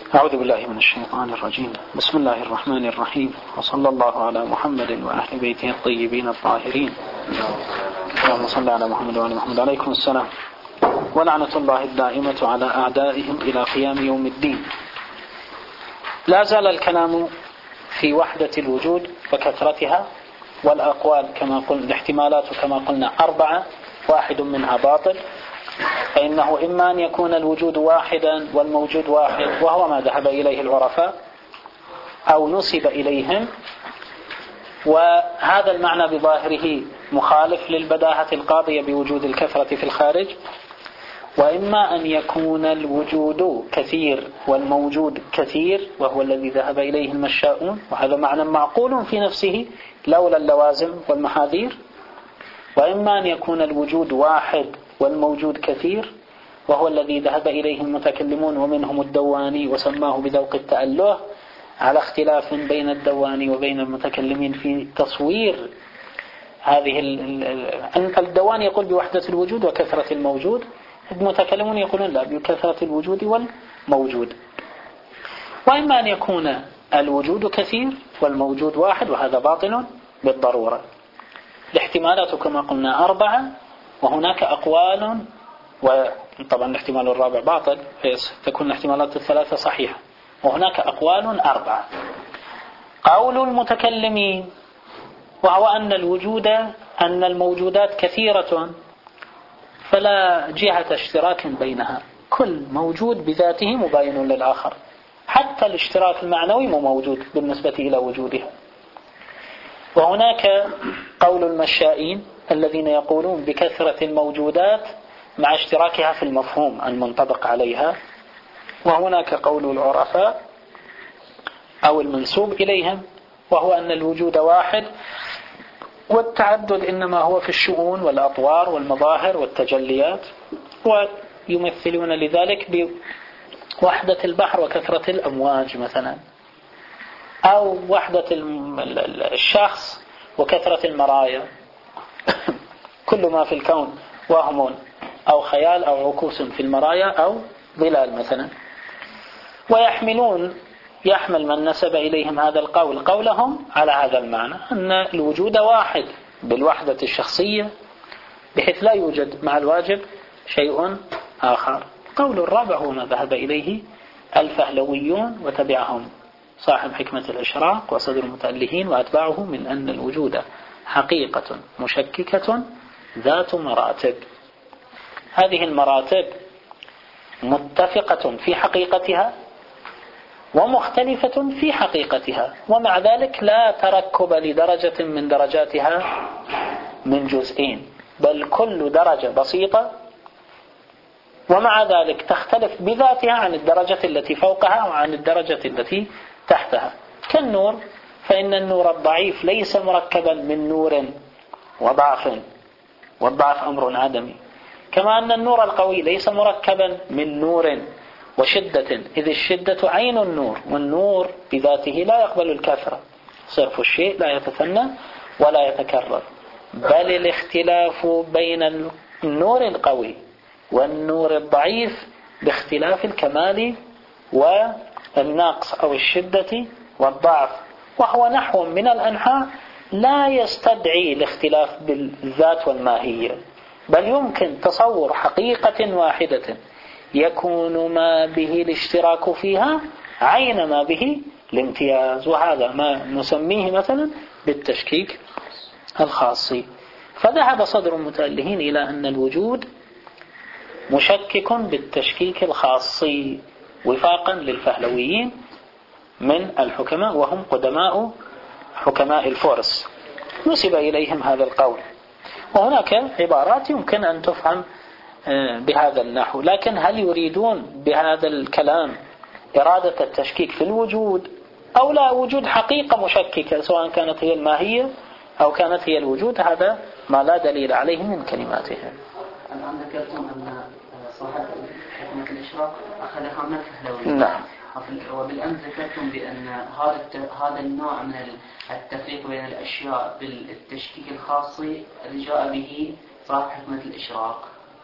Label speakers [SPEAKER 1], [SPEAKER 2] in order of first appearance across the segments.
[SPEAKER 1] أعوذ بالله من الشيطان الرجيم. بسم الله الرحمن الرحيم، وصلى الله على محمد وأهل بيته الطيبين الطاهرين. اللهم صل على محمد وعلى محمد. عليكم السلام. ولعنة الله الدائمة على أعدائهم إلى قيام يوم الدين. لا زال الكلام في وحدة الوجود وكثرتها، والأقوال كما قلنا، الاحتمالات كما قلنا 4، واحد منها باطل، فإنه إما أن يكون الوجود واحدا والموجود واحد وهو ما ذهب إليه العرفاء، أو نسب إليهم، وهذا المعنى بظاهره مخالف للبداهة القاضية بوجود الكثرة في الخارج. وإما أن يكون الوجود كثير والموجود كثير وهو الذي ذهب إليه المشاؤون، وهذا معنى معقول في نفسه لولا اللوازم والمحاذير. وإما أن يكون الوجود واحد والموجود كثير وهو الذي ذهب إليه المتكلمون ومنهم الدواني، وسماه بذوق التأله، على اختلاف بين الدواني وبين المتكلمين في تصوير هذه الدواني يقول بوحدة الوجود وكثرة الموجود، المتكلمون يقولون لا، بكثرة الوجود والموجود. وإما أن يكون الوجود كثير والموجود واحد، وهذا باطل بالضرورة. الاحتمالات كما قلنا 4، وهناك أقوال، وطبعا الاحتمال الرابع باطل، تكون الاحتمالات الثلاثة صحيحة، وهناك أقوال 4. قول المتكلمين وهو أن الموجودات كثيرة، فلا جهة اشتراك بينها، كل موجود بذاته مباين للآخر، حتى الاشتراك المعنوي مو موجود بالنسبة إلى وجودها. وهناك قول المشائين الذين يقولون بكثرة الموجودات مع اشتراكها في المفهوم المنطبق عليها. وهناك قول العرفاء أو المنسوب إليهم، وهو أن الوجود واحد، والتعدد إنما هو في الشؤون والأطوار والمظاهر والتجليات، ويمثلون لذلك بوحدة البحر وكثرة الأمواج مثلا، أو وحدة الشخص وكثرة المرايا. كل ما في الكون وهم أو خيال أو عكوس في المرايا أو ظلال مثلا. يحمل من نسب إليهم هذا القول قولهم على هذا المعنى، أن الوجود واحد بالوحدة الشخصية، بحيث لا يوجد مع الواجب شيء آخر. قول الرابع هو ما ذهب إليه الفهلويون وتبعهم صاحب حكمة الإشراق وصدر المتألهين وأتباعه، من أن الوجود حقيقة مشككة ذات مراتب. هذه المراتب متفقة في حقيقتها ومختلفة في حقيقتها، ومع ذلك لا تركب لدرجة من درجاتها من جزئين، بل كل درجة بسيطة، ومع ذلك تختلف بذاتها عن الدرجة التي فوقها وعن الدرجة التي تحتها. كالنور، فإن النور الضعيف ليس مركبا من نور وضعف، والضعف أمر عدمي، كما أن النور القوي ليس مركبا من نور وشدة، إذ الشدة عين النور، والنور بذاته لا يقبل الكثرة، صرف الشيء لا يتثنى ولا يتكرر، بل الاختلاف بين النور القوي والنور الضعيف باختلاف الكمال والنقص أو الشدة والضعف، وهو نحو من الأنحاء لا يستدعي الاختلاف بالذات والماهية، بل يمكن تصور حقيقة واحدة يكون ما به الاشتراك فيها عين ما به الامتياز، وهذا ما نسميه مثلا بالتشكيك الخاصي. فذهب صدر المتألهين إلى أن الوجود مشكك بالتشكيك الخاصي، وفاقا للفهلويين من الحكماء، وهم قدماء حكماء الفرس، نسب إليهم هذا القول. وهناك عبارات يمكن أن تفهم بهذا النحو، لكن هل يريدون بهذا الكلام إرادة التشكيك في الوجود، أو لا وجود حقيقة مشككة سواء كانت هي الماهية أو كانت هي الوجود؟ هذا ما لا دليل عليه من كلماتهم.
[SPEAKER 2] الآن ذكرتم أن صاحب حكمة الإشراق أخذها من الفهلوي.
[SPEAKER 1] نعم.
[SPEAKER 2] وبالأمس ذكرتم بأن هذا النوع من التفريق بين الأشياء بالتشكيك الخاصي اللي جاء به صاحب حكمة الإشراق.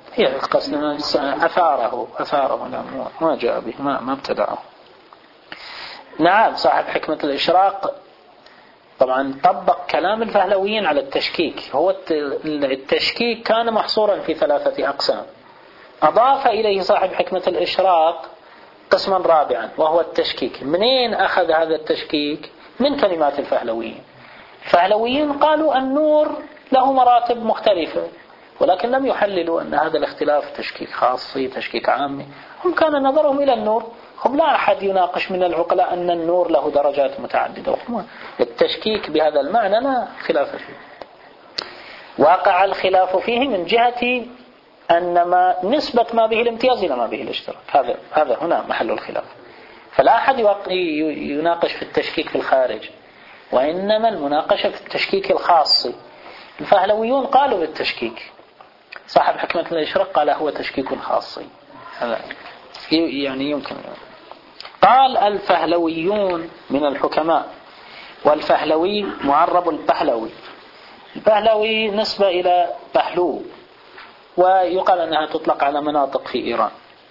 [SPEAKER 1] هي قصدنا أثاره لا ما جاء به ما ابتدعه. نعم صاحب حكمة الإشراق طبعا طبق كلام الفهلويين على التشكيك. هو التشكيك كان محصورا في 3 أقسام، أضاف إليه صاحب حكمة الإشراق قسما رابعا وهو التشكيك. منين أخذ هذا التشكيك؟ من كلمات الفهلويين. الفهلويين قالوا النور له مراتب مختلفة، ولكن لم يحللوا أن هذا الاختلاف تشكيك خاصي تشكيك عامي. هم كان نظرهم إلى النور، هم لا أحد يناقش من العقلاء أن النور له درجات متعددة. التشكيك بهذا المعنى لا خلاف فيه. وقع الخلاف فيه من جهة أن نسبة ما به الامتياز إلى ما به الاشتراك، هذا هنا محل الخلاف. فلا أحد يناقش في التشكيك في الخارج، وإنما المناقشة في التشكيك الخاصي. الفهلويون قالوا بالتشكيك، صاحب حكمة الإشراق قال هو تشكيك خاصي. هذا يعني يمكن. قال الفهلويون من الحكماء، والفهلوي معرب البهلوي. البهلوي نسبة إلى بهلو، ويقال أنها تطلق على مناطق في إيران.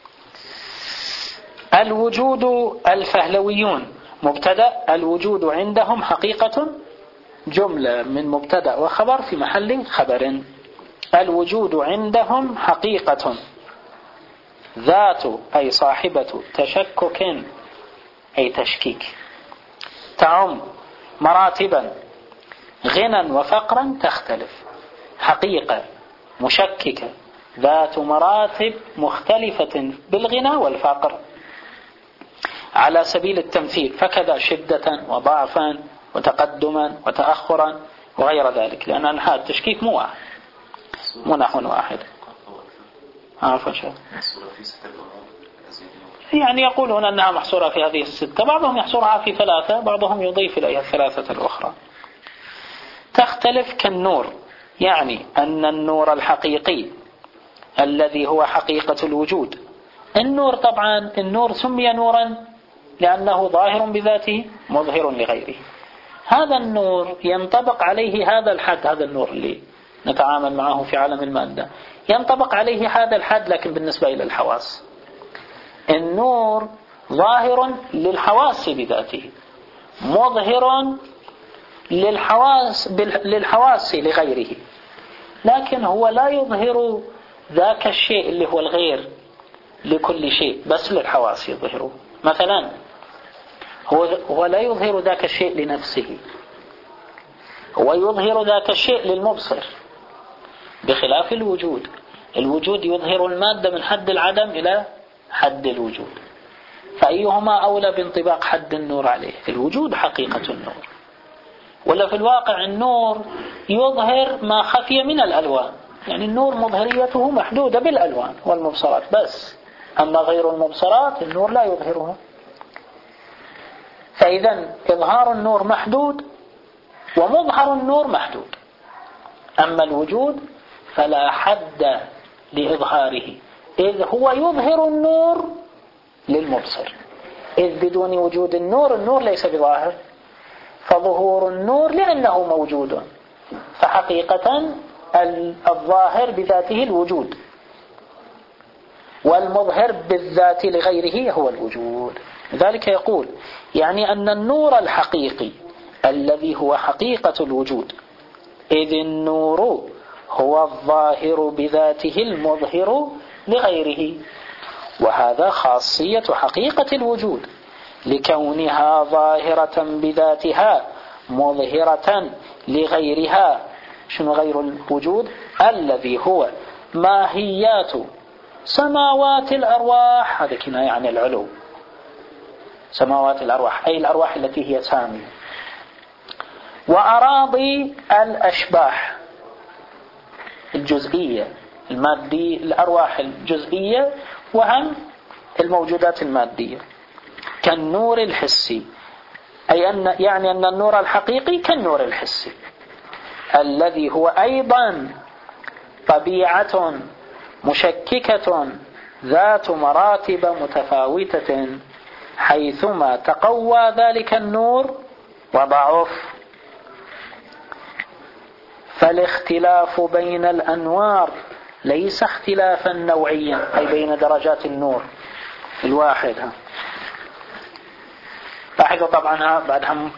[SPEAKER 1] الوجود الفهلويون مبتدأ، الوجود عندهم حقيقة، جملة من مبتدأ وخبر في محل خبر. الوجود عندهم حقيقة ذات أي صاحبة تشكك أي تشكيك، تعم مراتبا غنى وفقرا تختلف. حقيقة مشككة ذات مراتب مختلفة بالغنى والفقر على سبيل التمثيل، فكذا شدة وضعفا وتقدما وتأخرا وغير ذلك، لأن أنحاء التشكيك مو واحد، مو نحو واحد. يعني يقولون أنها محصورة في هذه 6، بعضهم يحصرها في 3، بعضهم يضيف إليها 3 الأخرى. تختلف كالنور، يعني أن النور الحقيقي الذي هو حقيقة الوجود. النور طبعا النور سمي نورا لأنه ظاهر بذاته مظهر لغيره. هذا النور ينطبق عليه هذا الحد، هذا النور اللي نتعامل معه في عالم المادة ينطبق عليه هذا الحد، لكن بالنسبة إلى الحواس النور ظاهر للحواس بذاته مظهر للحواس لغيره، لكن هو لا يظهر ذاك الشيء اللي هو الغير لكل شيء، بس للحواس يظهره. مثلا هو لا يظهر ذاك الشيء لنفسه، هو يظهر ذاك الشيء للمبصر، بخلاف الوجود. الوجود يظهر المادة من حد العدم إلى حد الوجود، فأيهما أولى بانطباق حد النور عليه؟ الوجود حقيقة النور، ولا في الواقع النور يظهر ما خفي من الألوان، يعني النور مظهريته محدودة بالألوان والمبصرات بس، أما غير المبصرات النور لا يظهرها. فإذا إظهار النور محدود ومظهر النور محدود، أما الوجود فلا حد لإظهاره، إذ هو يظهر النور للمبصر، إذ بدون وجود النور ليس بظاهر، فظهور النور لأنه موجود، فحقيقة الظاهر بذاته الوجود، والمظهر بالذات لغيره هو الوجود. لذلك يقول يعني أن النور الحقيقي الذي هو حقيقة الوجود، إذ النور هو الظاهر بذاته المظهر لغيره، وهذا خاصية حقيقة الوجود لكونها ظاهرة بذاتها مظهرة لغيرها. شنو غير الوجود؟ الذي هو ماهيات سماوات الأرواح، هذا كناية عن العلو، سماوات الأرواح أي الأرواح التي هي سامية، وأراضي الأشباح الجزئية المادية، الأرواح الجزئية، وهم الموجودات المادية كالنور الحسي، أي يعني أن النور الحقيقي كالنور الحسي الذي هو أيضا طبيعة مشككة ذات مراتب متفاوتة، حيثما تقوى ذلك النور وضعف. فالاختلاف بين الأنوار ليس اختلافا نوعيا أي بين درجات النور الواحد. لاحظوا طبعا بعدها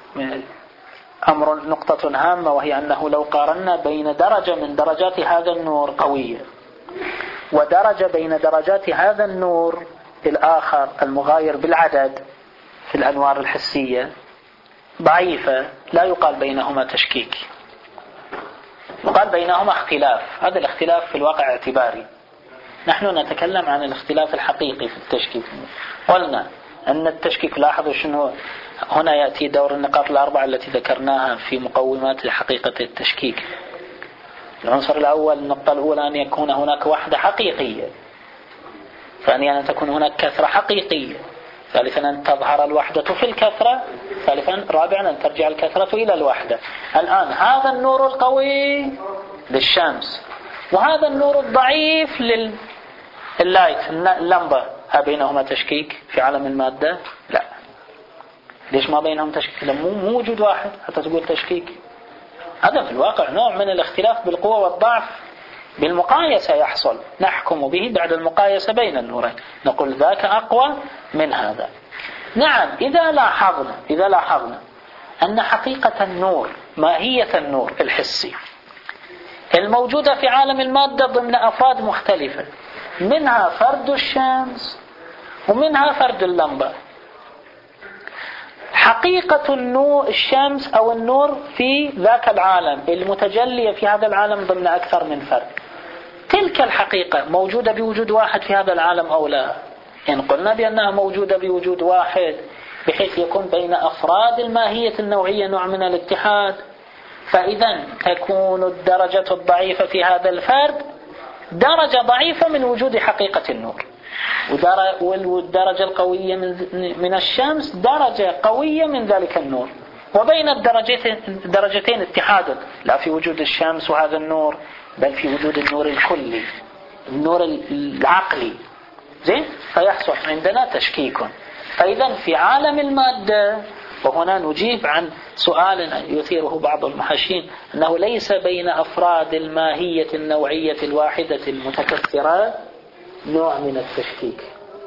[SPEAKER 1] نقطة هامة، وهي أنه لو قارنا بين درجة من درجات هذا النور قوية ودرجة بين درجات هذا النور الآخر المغاير بالعدد في الأنوار الحسية ضعيفة، لا يقال بينهما تشكيك، يقال بينهما اختلاف. هذا الاختلاف في الواقع اعتباري. نحن نتكلم عن الاختلاف الحقيقي في التشكيك. قلنا أن التشكيك، لاحظوا شنو هنا يأتي دور النقاط الأربعة التي ذكرناها في مقومات حقيقة التشكيك. العنصر الأول، النقطة الأولى، أن يكون هناك وحدة حقيقية. ثانيا أن تكون هناك كثرة حقيقية. ثالثا أن تظهر الوحدة في الكثرة. ثالثا رابعا أن ترجع الكثرة إلى الوحدة. الآن هذا النور القوي للشمس وهذا النور الضعيف لللايت اللمبة، هل بينهما تشكيك في عالم المادة؟ لا. ليش ما بينهم تشكيك؟ مو وجود واحد حتى تقول تشكيك. هذا في الواقع نوع من الاختلاف بالقوة والضعف بالمقايسة يحصل، نحكم به بعد المقايسة بين النورين، نقول ذاك أقوى من هذا. نعم، إذا لاحظنا أن حقيقة النور، ماهية النور الحسي الموجودة في عالم المادة ضمن أفراد مختلفة، منها فرد الشمس ومنها فرد اللمبة. حقيقة النور الشمس أو النور في ذاك العالم المتجلية في هذا العالم ضمن أكثر من فرد، تلك الحقيقة موجودة بوجود واحد في هذا العالم أو لا؟ إن قلنا بأنها موجودة بوجود واحد بحيث يكون بين أفراد الماهية النوعية نوع من الاتحاد، فإذا تكون الدرجة الضعيفة في هذا الفرد درجة ضعيفة من وجود حقيقة النور، والدرجة القوية من الشمس درجة قوية من ذلك النور، وبين الدرجتين اتحاد، لا في وجود الشمس وهذا النور، بل في وجود النور الكلي، النور العقلي. زين، فيحصل عندنا تشكيك. فإذا في عالم المادة، وهنا نجيب عن سؤال يثيره بعض المحاشين، أنه ليس بين أفراد الماهية النوعية الواحدة المتكثرة نوع من التشكيك.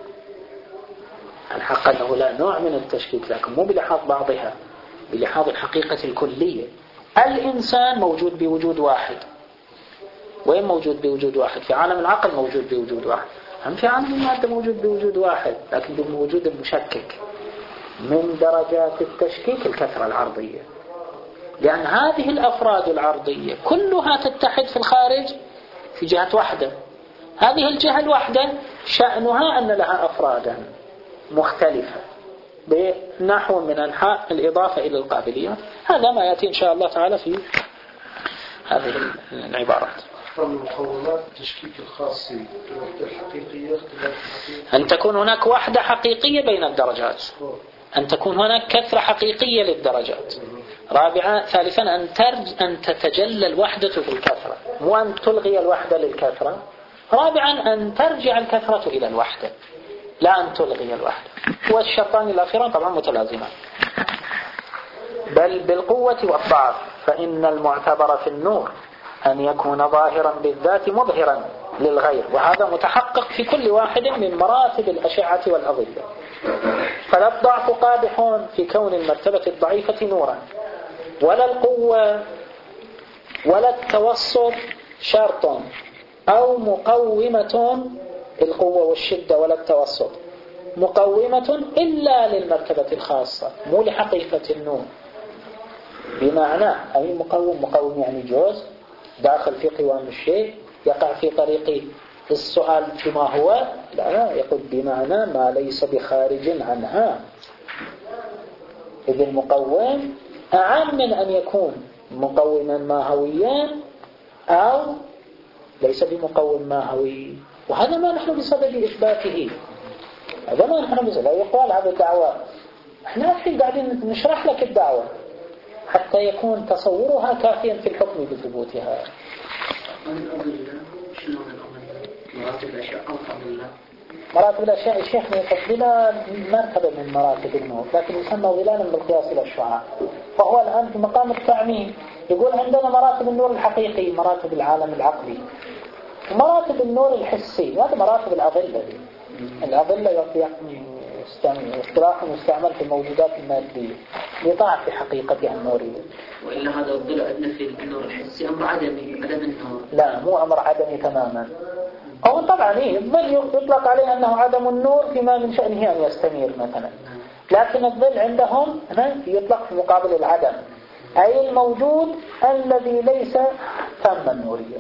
[SPEAKER 1] الحق أنه لا نوع من التشكيك، لكن مو بلحاظ بعضها، بلحاظ الحقيقة الكلية. الإنسان موجود بوجود واحد. وين موجود بوجود واحد؟ في عالم العقل موجود بوجود واحد. هم في عالم المادة موجود بوجود واحد، لكن بوجود المشكك من درجات التشكيك الكثرة العرضية، لأن هذه الأفراد العرضية كلها تتحد في الخارج في جهة واحدة. هذه الجهة الواحدة شأنها أن لها أفرادا مختلفة بنحو من أنحاء الإضافة إلى القابلية. هذا ما يأتي إن شاء الله تعالى في هذه العبارات.
[SPEAKER 3] المقومات التشكيك الخاص بالوحدة الحقيقية،
[SPEAKER 1] أن تكون هناك وحدة حقيقية بين الدرجات، أن تكون هناك كثرة حقيقية للدرجات. ثالثا أن تتجلى الوحدة في الكثرة، مو أن تلغي الوحدة للكثرة. رابعا أن ترجع الكثرة إلى الوحدة، لا أن تلغي الوحدة. والشرطان الأخيران طبعا متلازمان. بل بالقوة والضعف، فإن المعتبر في النور أن يكون ظاهرا بالذات مظهرا للغير، وهذا متحقق في كل واحد من مراتب الأشعة والأضية. فلا الضعف قادح في كون المرتبة الضعيفة نورا، ولا القوة ولا التوسط شرط أو مقومة، القوة والشدة ولا التوسط مقومة إلا للمرتبة الخاصة، مو لحقيقة النور. بمعنى أي مقوم يعني جزء داخل في قوام الشيء يقع في طريق السؤال بما هو، لا، يقول بمعنى ما ليس بخارج عنها. إذ المقوم أعم من أن يكون مقوما ماهويا أو ليس بمقوم ماهوي. وهذا ما نحن بصدد إثباته، هذا ما نحن بصدد. لا يقال هذا الدعوة، احنا الحين قاعدين نشرح لك الدعوة حتى يكون تصورها كافيا في الحكم بثبوتها. مراتب الأشياء الشيخ يفضلها مرتبة من مراتب النور، لكن يسمى ظلالا بالقياس إلى الشعاع. فهو الآن في مقام التعميم يقول عندنا مراتب النور الحقيقي، مراتب العالم العقلي، مراتب النور الحسي، هذا مراتب الأظلة. الأظلة يعني اصطلاح مستعمل في الموجودات المادية لضعف حقيقتها النورية.
[SPEAKER 2] وإلا هذا الضلع عندنا في النور الحسي أمر عدمي، عدم النور.
[SPEAKER 1] لا، مو أمر عدمي تماما. هو طبعا الظل يطلق عليه أنه عدم النور فيما من شأنه أن يستنير مثلا، لكن الظل عندهم يطلق في مقابل العدم، أي الموجود الذي ليس تام النورية.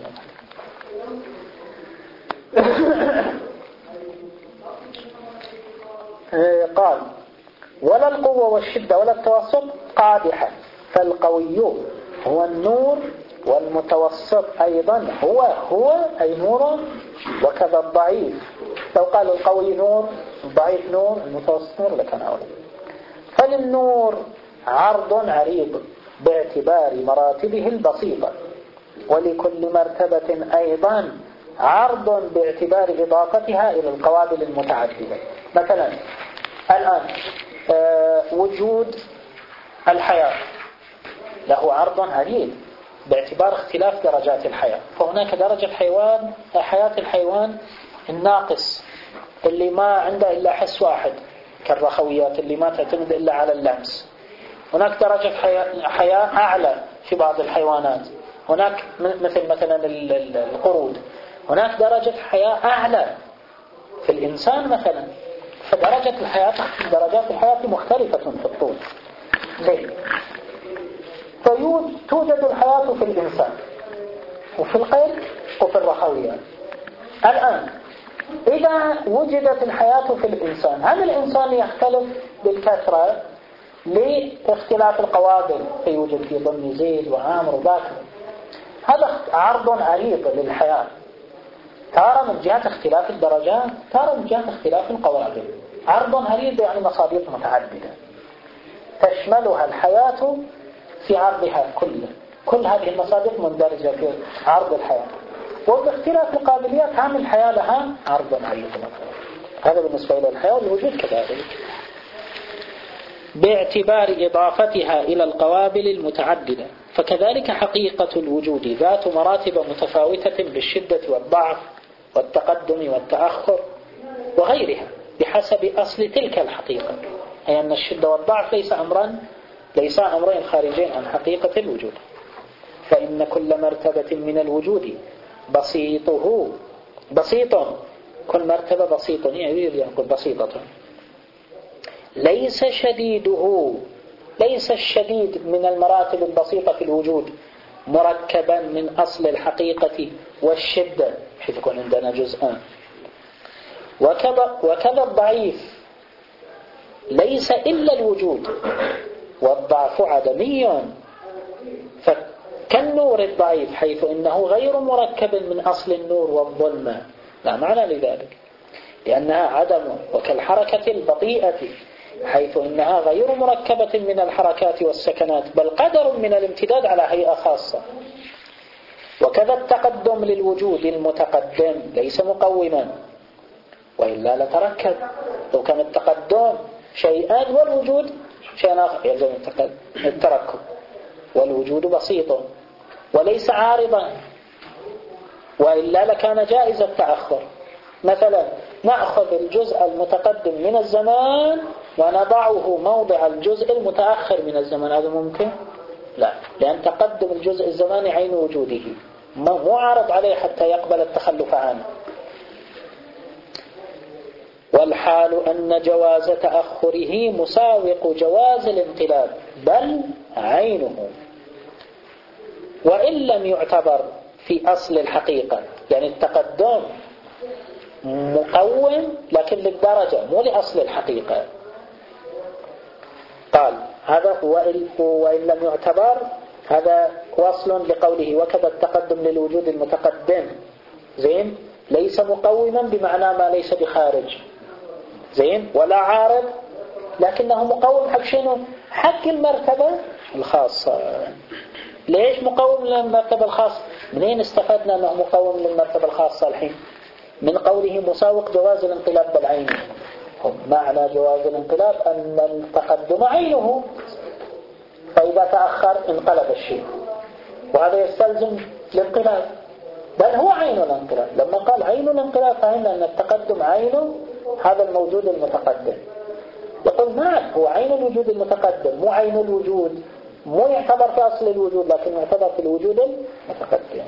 [SPEAKER 1] قال ولا القوة والشدة ولا التوسط قادحة، فالقوي هو النور والمتوسط أيضا هو أي نور، وكذا الضعيف. لو قال القوي نور الضعيف نور المتوسط نور لكان أولى. فللنور عرض عريض باعتبار مراتبه البسيطة، ولكل مرتبة أيضا عرض باعتبار إضافتها إلى القوابل المتعددة. مثلا الآن وجود الحياة له عرض عريض باعتبار اختلاف درجات الحياة، فهناك درجة حياة الحيوان الناقص اللي ما عنده إلا حس واحد كالرخويات اللي ما تعتمد إلا على اللمس. هناك درجة حياة أعلى في بعض الحيوانات، هناك مثلا القرود، هناك درجة حياة أعلى في الإنسان مثلا. فدرجات الحياة مختلفة في الطول. توجد الحياة في الإنسان وفي القرد وفي الرخويات. الآن إذا وجدت الحياة في الإنسان، هل الإنسان يختلف بالكثرة لاختلاف القوابل؟ فيوجد في ضمن زيد وعامر وباكر. هذا عرض عريض للحياة، تارة من جهة اختلاف الدرجات، تارة من جهة اختلاف القوابل. عرض عريض يعني مصادق متعددة تشملها الحياة في عرضها كله، كل هذه المصادق مندرجة في عرض الحياة، وباختلاف القابليات عامل الحياة لها عرض عريض. هذا بالنسبة إلى الحياة والوجود كذلك باعتبار إضافتها إلى القوابل المتعددة. فكذلك حقيقة الوجود ذات مراتب متفاوتة بالشدة والضعف والتقدم والتأخر وغيرها بحسب أصل تلك الحقيقة، أي أن الشدة والضعف ليس أمرين خارجين عن حقيقة الوجود. فإن كل مرتبة من الوجود بسيط، كل مرتبة بسيط يعني يقول بسيطة، ليس الشديد من المراتب البسيطة في الوجود مركبا من أصل الحقيقة والشدة حيث يكون عندنا جزءان. وكذا الضعيف ليس إلا الوجود والضعف عدمي، فكالنور الضعيف حيث إنه غير مركب من أصل النور والظلمة لا معنى لذلك لأنها عدم، وكالحركة البطيئة حيث إنها غير مركبة من الحركات والسكنات بل قدر من الامتداد على هيئة خاصة. وكذا التقدم للوجود المتقدم ليس مقوما، وإلا لتركب. لو كان التقدم شيئان والوجود شيئا آخر يلزم التركب، والوجود بسيط وليس عارضا، وإلا لكان جائز التأخر. مثلا نأخذ الجزء المتقدم من الزمان ونضعه موضع الجزء المتأخر من الزمان، هذا ممكن؟ لا، لأن تقدم الجزء الزماني عين وجوده مو عارض عليه حتى يقبل التخلف عنه. والحال أن جواز تأخره مساوق جواز الانقلاب بل عينه، وإن لم يعتبر في أصل الحقيقة، يعني التقدم مقوم لكن للدرجة مو لأصل الحقيقة. قال هذا وإن لم يعتبر، هذا وصل لقوله وكذا التقدم للوجود المتقدم زين ليس مقوما بمعنى ما ليس بخارج زين ولا عارض، لكنه مقوم حق شنو؟ حق المرتبة الخاصة. ليش مقوم للمرتبة الخاصة؟ منين استفدنا أنه مقوم للمرتبة الخاصة الحين؟ من قوله مساوق جواز الانقلاب بالعين. معنى جواز الانقلاب أن التقدم عينه، فإذا تأخر انقلب الشيء، وهذا يستلزم الانقلاب. بل هو عين الانقلاب. لما قال عين الانقلاب فهمنا أن التقدم عين هذا الموجود المتقدم. يقول نعم هو عين الوجود المتقدم، مو عين الوجود، مو يعتبر في أصل الوجود لكن يعتبر في الوجود المتقدم.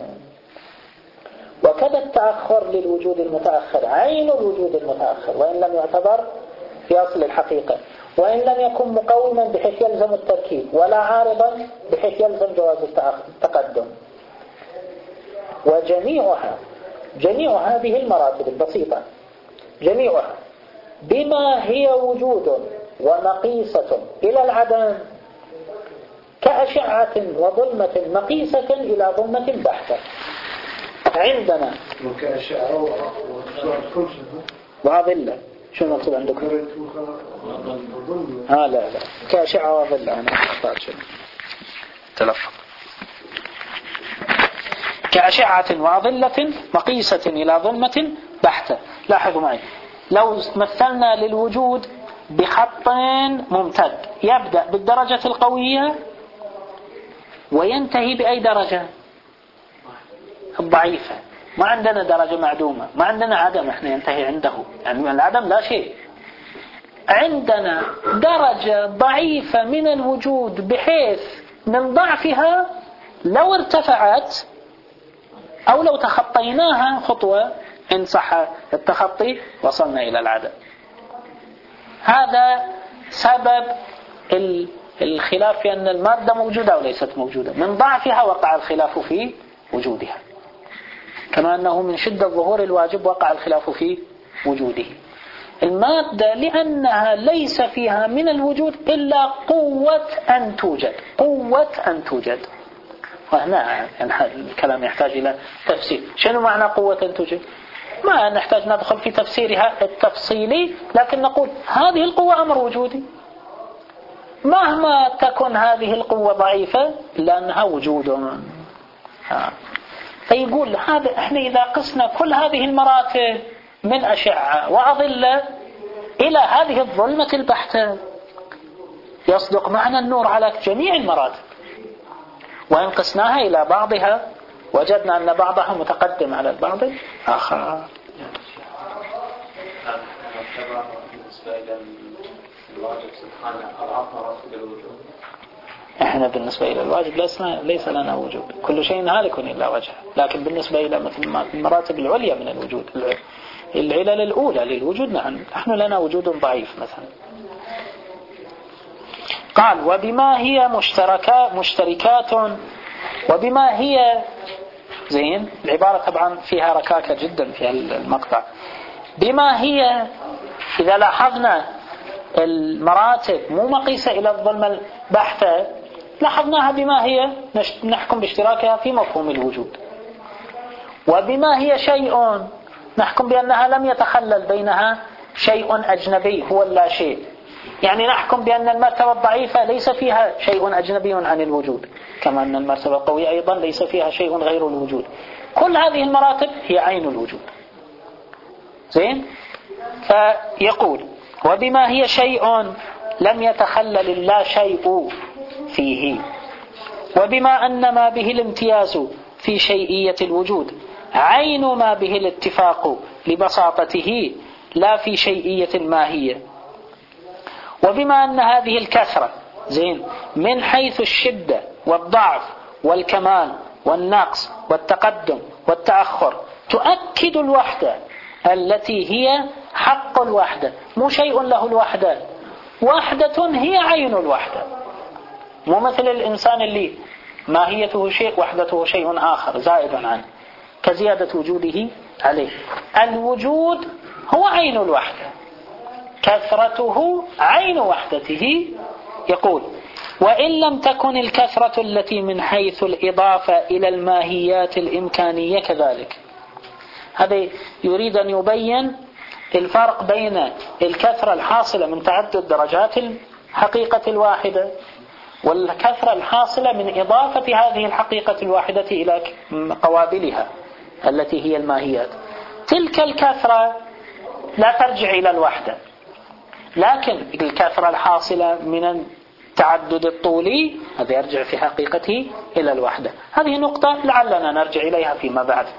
[SPEAKER 1] وكذا التأخر للوجود المتأخر عين الوجود المتأخر وإن لم يعتبر في أصل الحقيقة، وإن لم يكن مقوما بحيث يلزم التركيب ولا عارضا بحيث يلزم جواز التقدم. جميع هذه المراتب البسيطة جميعها بما هي وجود ومقيسة إلى العدم كأشعة وظلمة مقيسة إلى ظلمة بحتة عندنا.
[SPEAKER 3] وكأشعة
[SPEAKER 1] وظلة شو المقصود عندكم؟ لا كأشعة وظلة. أنا أختار شيء تلفظ كأشعة وظلة مقيسة إلى ظلمة بحتة. لاحظوا معي لو مثلنا للوجود بخط ممتد يبدأ بالدرجة القوية وينتهي بأي درجة؟ الضعيفة. ما عندنا درجة معدومة، ما عندنا عدم احنا ينتهي عنده، يعني العدم لا شيء. عندنا درجة ضعيفة من الوجود بحيث من ضعفها لو ارتفعت أو لو تخطيناها خطوة إن صح التخطي وصلنا إلى العدم. هذا سبب الخلاف في أن المادة موجودة أو ليست موجودة. من ضعفها وقع الخلاف في وجودها، كما أنه من شدة ظهور الواجب وقع الخلاف في وجوده. المادة لأنها ليس فيها من الوجود إلا قوة أن توجد. وهنا الكلام يحتاج إلى تفسير. شنو معنى قوة أن توجد؟ ما نحتاج ندخل في تفسيرها التفصيلي، لكن نقول هذه القوة أمر وجودي مهما تكن هذه القوة ضعيفة لأنها وجود. فيقول هذا احنا إذا قسنا كل هذه المراتب من أشعة وأظلة إلى هذه الظلمة البحتة يصدق معنى النور على جميع المراتب، وإن قسناها إلى بعضها وجدنا أن بعضها متقدم على البعض الآخر. احنا بالنسبة إلى الواجب ليس لنا وجود، كل شيء هالك إلا وجهه. لكن بالنسبة إلى مثل المراتب العليا من الوجود، العلل الأولى للوجود، نحن لنا وجود ضعيف مثلا. قال وبما هي مشتركات وبما هي زين. العبارة طبعا فيها ركاكة جدا في المقطع. بما هي إذا لاحظنا المراتب مو مقيسة إلى الظلمة البحتة لاحظناها بما هي نحكم باشتراكها في مفهوم الوجود. وبما هي شيء نحكم بأنها لم يتخلل بينها شيء أجنبي هو اللا شيء، يعني نحكم بأن المرتبة الضعيفة ليس فيها شيء أجنبي عن الوجود، كما أن المرتبة القوية أيضا ليس فيها شيء غير الوجود. كل هذه المراتب هي عين الوجود. زين. فيقول وبما هي شيء لم يتخلل اللا شيء فيه، وبما أن ما به الامتياز في شيئية الوجود عين ما به الاتفاق لبساطته لا في شيئية الماهية، وبما أن هذه الكثرة زين من حيث الشدة والضعف والكمال والنقص والتقدم والتأخر تؤكد الوحدة التي هي حق الوحدة، مو شيء له الوحدة، وحدة هي عين الوحدة، مو مثل الإنسان اللي ماهيته شيء وحدته شيء آخر زائد عنه كزيادة وجوده عليه. الوجود هو عين الوحدة، كثرته عين وحدته. يقول وإن لم تكن الكثرة التي من حيث الإضافة إلى الماهيات الإمكانية كذلك. هذا يريد أن يبين الفرق بين الكثرة الحاصلة من تعدد درجات الحقيقة الواحدة والكثرة الحاصلة من إضافة هذه الحقيقة الواحدة إلى قوابلها التي هي الماهيات. تلك الكثرة لا ترجع إلى الوحدة، لكن الكثرة الحاصلة من التعدد الطولي هذا يرجع في حقيقته إلى الوحدة. هذه نقطة لعلنا نرجع إليها فيما بعد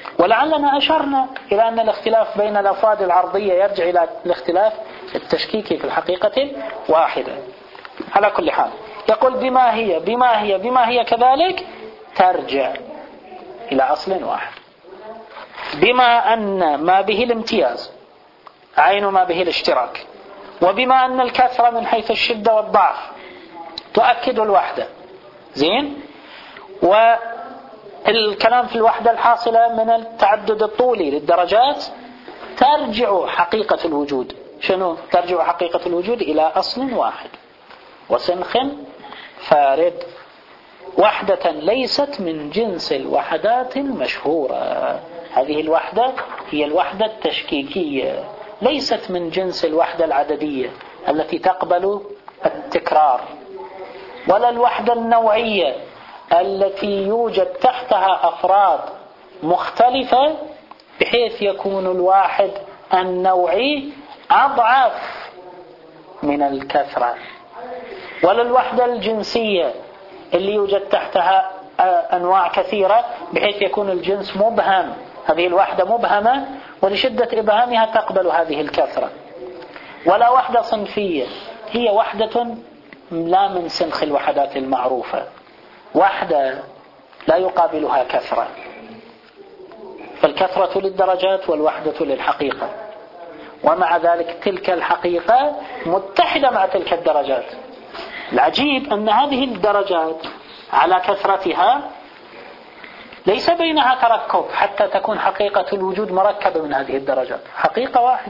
[SPEAKER 1] ولعلنا أشرنا إلى أن الاختلاف بين الأفراد العرضية يرجع إلى الاختلاف التشكيكي في الحقيقة واحدة. على كل حال يقول بما هي كذلك ترجع إلى أصل واحد. بما أن ما به الامتياز عين ما به الاشتراك، وبما أن الكثرة من حيث الشدة والضعف تؤكد الوحدة. زين. والكلام في الوحدة الحاصلة من التعدد الطولي للدرجات ترجع حقيقة الوجود. شنو ترجع حقيقة الوجود؟ إلى أصل واحد وسنخ فارد، وحدة ليست من جنس الوحدات المشهورة. هذه الوحدة هي الوحدة التشكيكية، ليست من جنس الوحدة العددية التي تقبل التكرار، ولا الوحدة النوعية التي يوجد تحتها أفراد مختلفة بحيث يكون الواحد النوعي أضعف من الكثرة، ولا الوحدة الجنسية اللي يوجد تحتها أنواع كثيرة بحيث يكون الجنس مبهم. هذه الوحدة مبهمة ولشدة إبهامها تقبل هذه الكثرة. ولا وحدة صنفية، هي وحدة لا من سنخ الوحدات المعروفة، وحدة لا يقابلها كثرة. فالكثرة للدرجات والوحدة للحقيقة، ومع ذلك تلك الحقيقة متحدة مع تلك الدرجات. العجيب أن هذه الدرجات على كثرتها ليس بينها تركب حتى تكون حقيقة الوجود مركبة من هذه الدرجات، حقيقة واحدة.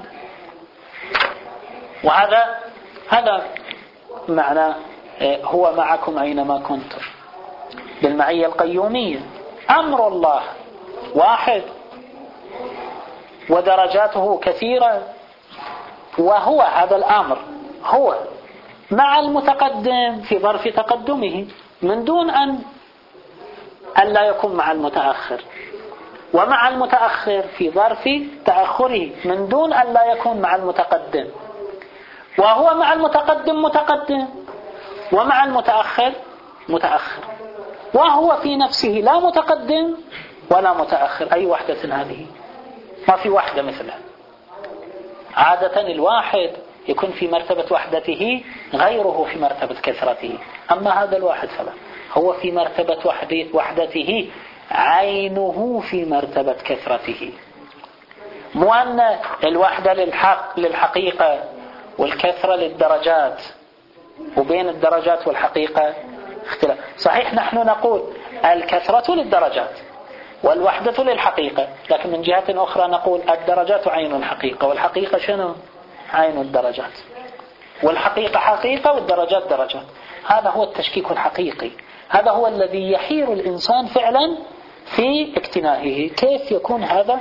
[SPEAKER 1] وهذا معنى هو معكم أينما كنتم بالمعية القيومية. أمر الله واحد ودرجاته كثيرة، وهو هذا الأمر هو مع المتقدم في ظرف تقدمه من دون أن لا يكون مع المتأخر، ومع المتأخر في ظرف تأخره من دون أن لا يكون مع المتقدم، وهو مع المتقدم متقدم ومع المتأخر متأخر، وهو في نفسه لا متقدم ولا متأخر. أي وحدة هذه؟ ما في وحدة مثلها. عادة الواحد يكون في مرتبة وحدته غيره في مرتبة كثرته، أما هذا الواحد فلا، هو في مرتبة وحدته عينه في مرتبة كثرته. مو أن الوحدة للحقيقة والكثرة للدرجات، وبين الدرجات والحقيقة اختلاف. صحيح نحن نقول الكثرة للدرجات والوحدة للحقيقة، لكن من جهة أخرى نقول الدرجات عين الحقيقة، والحقيقة شنو؟ عين الدرجات، والحقيقة حقيقة والدرجات درجات. هذا هو التشكيك الحقيقي، هذا هو الذي يحير الإنسان فعلا في اقتنائه. كيف يكون هذا؟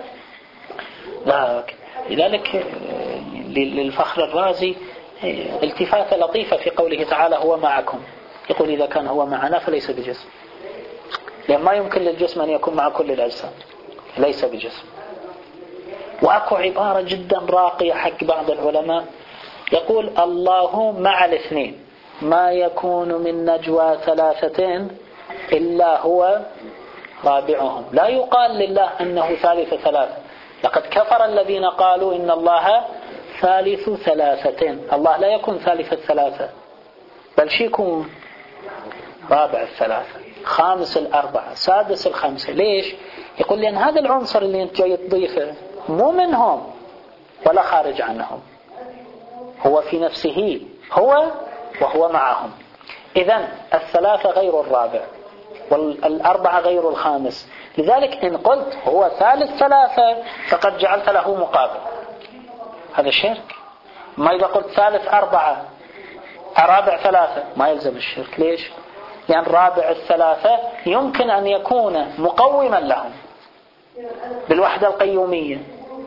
[SPEAKER 1] لذلك للفخر الرازي التفاتة لطيفة في قوله تعالى هو معكم. يقول إذا كان هو معنا فليس بجسم، لأن ما يمكن للجسم أن يكون مع كل الأجسام، ليس بجسم. وأكو عبارة جدا راقية حق بعض العلماء يقول الله مع الاثنين، ما يكون من نجوى ثلاثة إلا هو رابعهم. لا يقال لله أنه ثالث ثلاثة، لقد كفر الذين قالوا إن الله ثالث ثلاثة. الله لا يكون ثالث الثلاثة، بل شيكون رابع الثلاثة، خامس الأربعة، سادس الخمسة. ليش؟ يقول لأن هذا العنصر اللي أنت جاي تضيفه مو منهم ولا خارج عنهم، هو في نفسه هو وهو معهم. إذن الثلاثة غير الرابع والأربعة غير الخامس. لذلك إن قلت هو ثالث ثلاثة فقد جعلت له مقابل، هذا شرك. ما إذا قلت ثالث أربعة رابع ثلاثة ما يلزم الشرك. ليش؟ لأن رابع الثلاثة يمكن أن يكون مقوما لهم بالوحدة القيومية،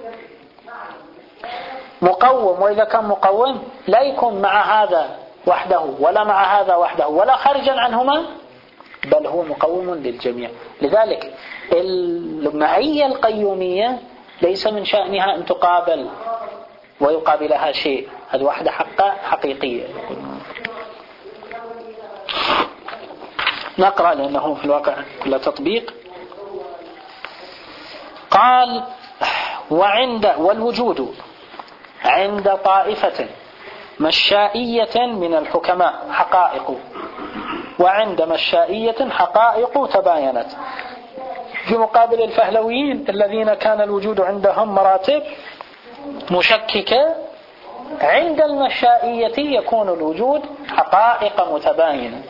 [SPEAKER 1] مقوم، وإذا كان مقوم لا يكون مع هذا وحده ولا مع هذا وحده ولا خارجا عنهما، بل هو مقوم للجميع. لذلك المعية القيومية ليس من شأنها أن تقابل ويقابلها شيء، هذه وحدة حقيقية. نقرأ لأنه في الواقع كل تطبيق. قال والوجود عند طائفة مشائية من الحكماء حقائق، وعند مشائية حقائق تباينت، في مقابل الفهلويين الذين كان الوجود عندهم مراتب مشككة، عند المشائية يكون الوجود حقائق متباينة.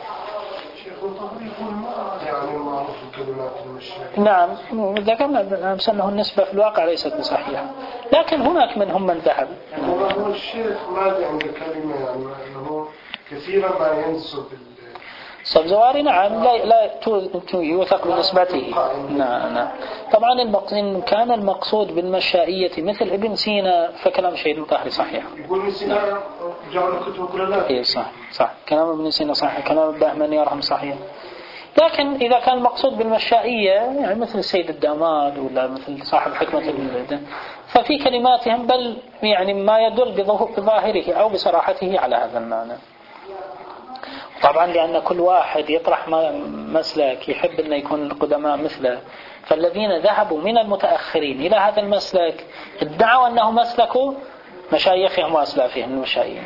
[SPEAKER 1] نعم، ذكرنا أنه النسبة في الواقع ليست بصحيحة، لكن هناك منهم من ذهب.
[SPEAKER 3] هو الشيخ ماذا عند كلمة يعني أنه كثيرا ما ينسب
[SPEAKER 1] السبزواري نعم لا يوثق بنسبته. نعم. طبعا إن كان المقصود بالمشائية مثل ابن سينا فكلام شيخ الطاهري صحيح.
[SPEAKER 3] يقول ابن سينا جعل كتبه كلها.
[SPEAKER 1] إيه صح كلام ابن سينا صحيح، كلام البهمني يرحم صحيح. لكن إذا كان المقصود بالمشائية يعني مثل السيد الداماد ولا مثل صاحب حكمة ففي كلماتهم بل يعني ما يدل بظاهره أو بصراحته على هذا المعنى. طبعا لأن كل واحد يطرح مسلك يحب أن يكون القدماء مثله، فالذين ذهبوا من المتأخرين إلى هذا المسلك ادعوا أنه مسلك مشايخهم وأسلافهم المشايخ.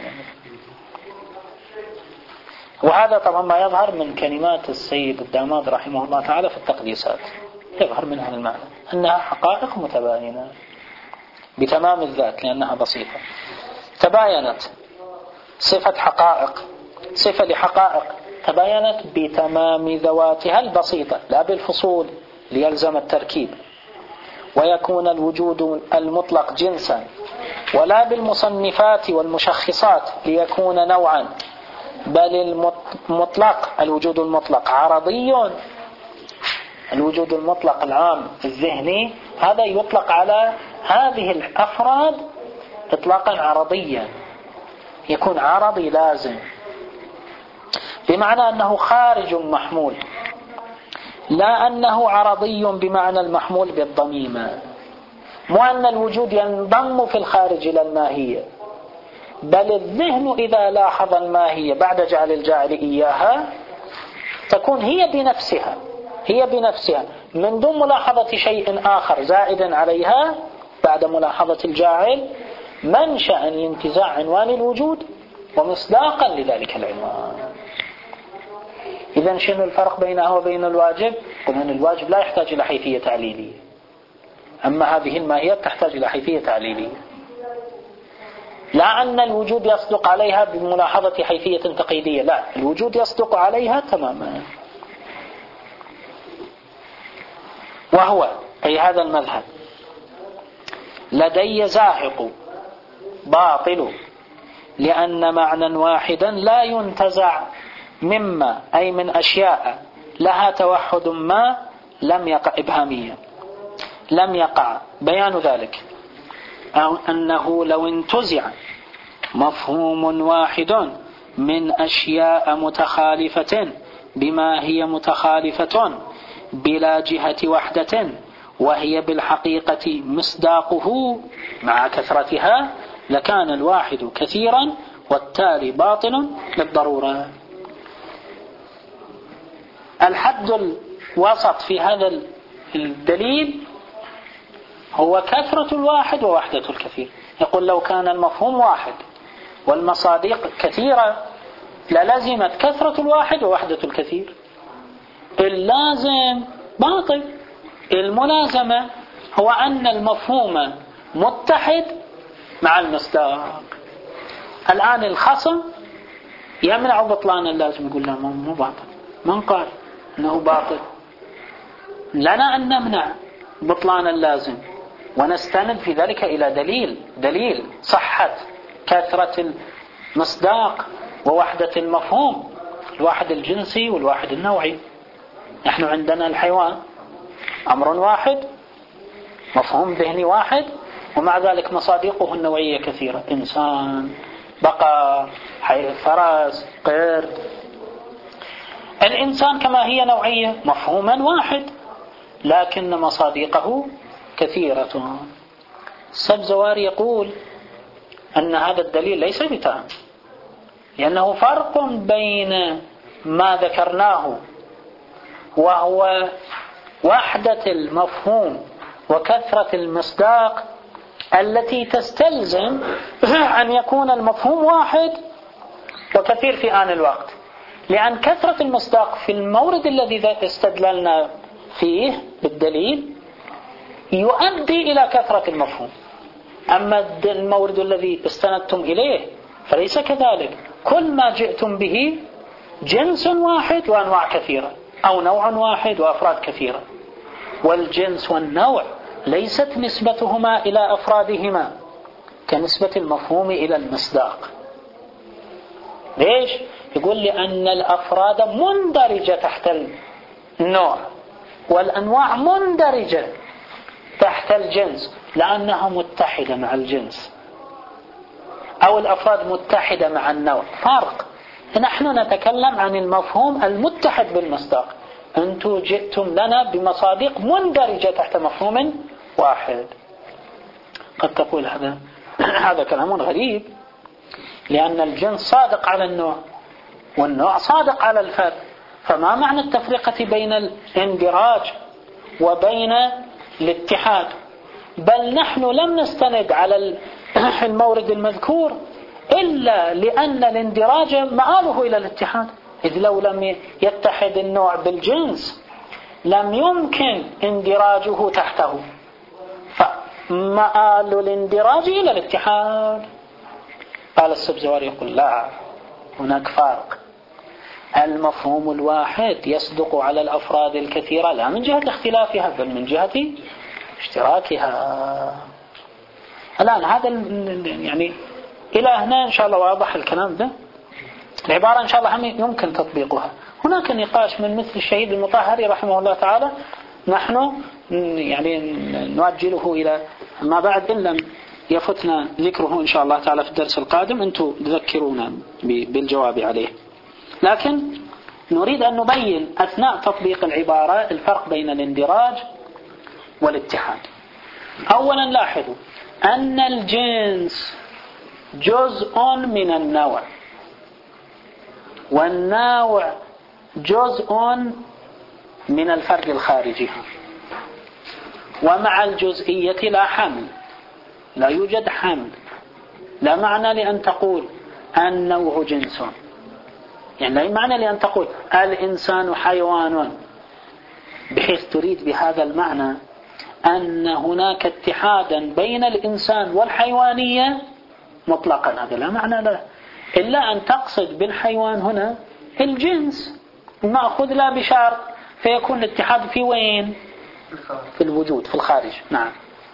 [SPEAKER 1] وهذا طبعا ما يظهر من كلمات السيد الداماد رحمه الله تعالى في التقديسات، يظهر منها المعنى أنها حقائق متباينة بتمام الذات لأنها بسيطة. تباينت صفة حقائق، صفة لحقائق تباينت بتمام ذواتها البسيطة لا بالفصول ليلزم التركيب، ويكون الوجود المطلق جنسا، ولا بالمصنفات والمشخصات ليكون نوعا، بل المطلق الوجود المطلق عرضي. الوجود المطلق العام الذهني هذا يطلق على هذه الأفراد إطلاقا عرضيا، يكون عرضي لازم، بمعنى أنه خارج محمول، لا أنه عرضي بمعنى المحمول بالضميمة، مو أن الوجود ينضم في الخارج إلى الماهية، بل الذهن إذا لاحظ الماهية بعد جعل الجاعل إياها تكون هي بنفسها من دون ملاحظة شيء آخر زائدا عليها بعد ملاحظة الجاعل، منشأ لانتزاع عنوان الوجود ومصداقا لذلك العنوان. إذن شنو الفرق بينه وبين الواجب؟ قلنا أن الواجب لا يحتاج إلى حيثية تعليلية، أما هذه الماهية تحتاج إلى حيثية تعليلية، لا أن الوجود يصدق عليها بملاحظة حيثية تقييدية، لا، الوجود يصدق عليها تماما. وهو أي هذا المذهب لدي زاهق باطل، لأن معنى واحدا لا ينتزع مما أي من أشياء لها توحد ما لم يقع إبهاميا، لم يقع بيان ذلك، أو أنه لو انتزع مفهوم واحد من أشياء متخالفة بما هي متخالفة بلا جهة وحدة وهي بالحقيقة مصداقه مع كثرتها، لكان الواحد كثيرا والتالي باطل للضرورة. الحد الوسط في هذا الدليل هو كثرة الواحد ووحدة الكثير. يقول لو كان المفهوم واحد والمصادق كثيرة للزمت كثرة الواحد ووحدة الكثير. اللازم باطل. الملازمة هو أن المفهوم متحد مع المصداق. الآن الخصم يمنع بطلان اللازم، يقول لا مو باطل، من قال أنه باطل؟ لنا أن نمنع بطلان اللازم ونستند في ذلك إلى دليل صحة كثرة المصداق ووحدة المفهوم، الواحد الجنسي والواحد النوعي. نحن عندنا الحيوان أمر واحد، مفهوم ذهني واحد، ومع ذلك مصادقه النوعية كثيرة، إنسان، بقر، فرس، قرد. الإنسان كما هي نوعية مفهوما واحد لكن مصادقه كثيرة. السبزواري يقول أن هذا الدليل ليس بتام، لأنه فرق بين ما ذكرناه وهو وحدة المفهوم وكثرة المصداق التي تستلزم أن يكون المفهوم واحد وكثير في آن الوقت، لأن كثرة المصداق في المورد الذي استدللنا فيه بالدليل يؤدي إلى كثرة المفهوم. أما المورد الذي استندتم إليه فليس كذلك، كل ما جئتم به جنس واحد وأنواع كثيرة، أو نوع واحد وأفراد كثيرة، والجنس والنوع ليست نسبتهما إلى أفرادهما كنسبة المفهوم إلى المصداق. ليش؟ يقول لأن الأفراد مندرجة تحت النوع، والأنواع مندرجة تحت الجنس لأنها متحدة مع الجنس، أو الأفراد متحدة مع النوع. فرق. نحن نتكلم عن المفهوم المتحد بالمصداق، أنتم جئتم لنا بمصادق مندرجة تحت مفهوم واحد. قد تقول هذا كلام غريب، لأن الجنس صادق على النوع والنوع صادق على الفرد، فما معنى التفرقة بين الاندراج وبين الاتحاد؟ بل نحن لم نستند على المورد المذكور إلا لأن الاندراج مآله إلى الاتحاد، إذ لو لم يتحد النوع بالجنس لم يمكن اندراجه تحته، فمآل الاندراج إلى الاتحاد. قال السبزواري يقول لا، هناك فرق. المفهوم الواحد يصدق على الأفراد الكثيرة لا من جهة اختلافها بل من جهة اشتراكها. الآن هذا يعني إلى هنا إن شاء الله واضح الكلام ده. العبارة إن شاء الله هم يمكن تطبيقها. هناك نقاش من مثل الشهيد المطهري رحمه الله تعالى، نحن يعني نؤجله إلى ما بعد إن لم يفتنا ذكره إن شاء الله تعالى في الدرس القادم، أنتم تذكرونا بالجواب عليه. لكن نريد أن نبين أثناء تطبيق العبارة الفرق بين الاندراج والاتحاد. أولا لاحظوا أن الجنس جزء من النوع، والنوع جزء من الفرد الخارجي، ومع الجزئية لا حمل، لا يوجد حمل. لا معنى لأن تقول النوع جنس، يعني لا معنى لأن تقول الإنسان حيوان، بحيث تريد بهذا المعنى أن هناك اتحادا بين الإنسان والحيوانية مطلقا، هذا لا معنى له، إلا أن تقصد بالحيوان هنا الجنس المأخوذ لا بشرط، فيكون الاتحاد في وين؟ في الوجود، في الخارج. نعم.